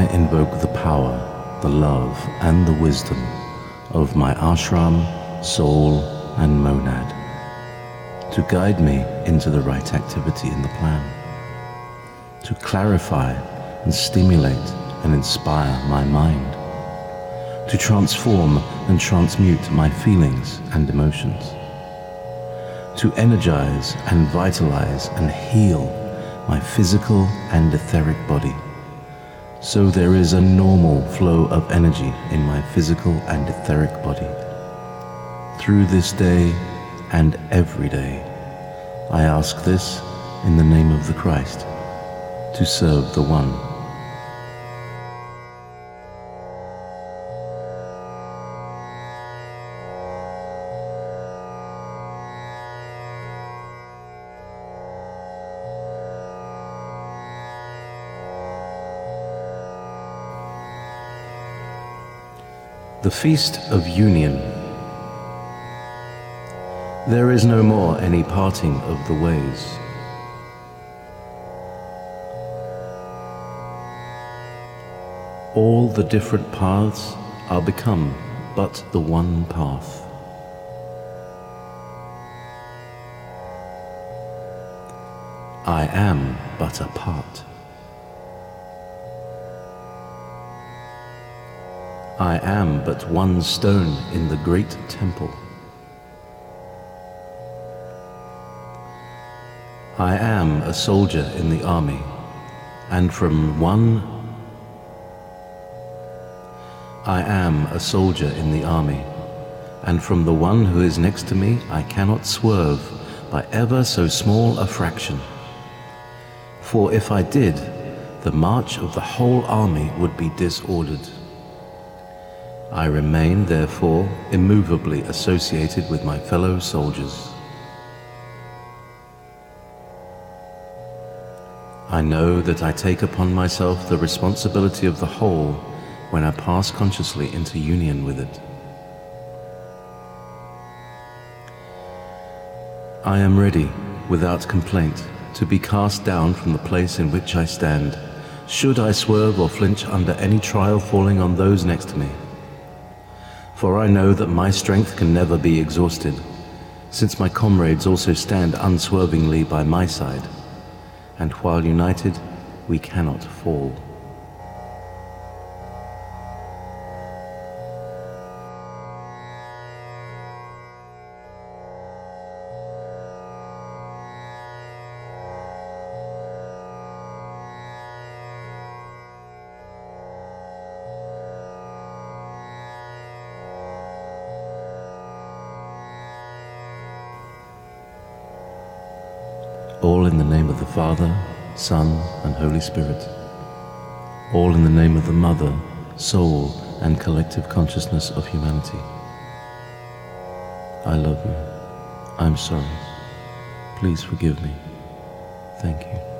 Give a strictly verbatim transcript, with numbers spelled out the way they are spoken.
invoke the power, the love, and the wisdom of my ashram, soul, and monad to guide me into the right activity in the plan, to clarify and stimulate and inspire my mind, to transform and transmute my feelings and emotions, to energize and vitalize and heal my physical and etheric body, so there is a normal flow of energy in my physical and etheric body. Through this day and every day, I ask this in the name of the Christ, to serve the One. The Feast of Union. There is no more any parting of the ways. All the different paths are become but the one path. I am but a part. I am but one stone in the great temple. I am a soldier in the army, and from one I am a soldier in the army, and from the one who is next to me I cannot swerve by ever so small a fraction. For if I did, the march of the whole army would be disordered. I remain, therefore, immovably associated with my fellow soldiers. I know that I take upon myself the responsibility of the whole when I pass consciously into union with it. I am ready, without complaint, to be cast down from the place in which I stand, should I swerve or flinch under any trial falling on those next to me. For I know that my strength can never be exhausted, since my comrades also stand unswervingly by my side, and while united, we cannot fall. All in the name of the Father, Son, and Holy Spirit. All in the name of the Mother, Soul, and collective consciousness of humanity. I love you. I'm sorry. Please forgive me. Thank you.